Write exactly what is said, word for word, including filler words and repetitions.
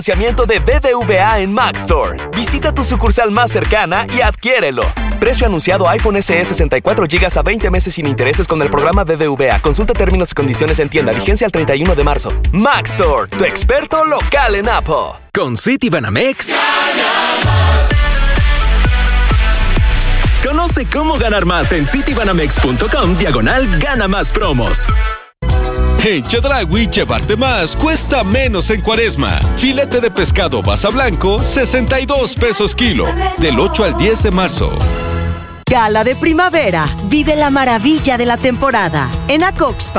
Financiamiento de B B V A en Mac Store. Visita tu sucursal más cercana y adquiérelo. Precio anunciado iPhone S E sesenta y cuatro gigas a veinte meses sin intereses con el programa B B V A. Consulta términos y condiciones en tienda. Vigencia al treinta y uno de marzo. Mac Store, tu experto local en Apple. Con Citibanamex. Conoce cómo ganar más en citibanamex.com diagonal gana más promos. En Chedraui, llevarte más cuesta menos en Cuaresma. Filete de pescado basa blanco, sesenta y dos pesos kilo. Del ocho al diez de marzo. Gala de primavera. Vive la maravilla de la temporada. En Acoxpa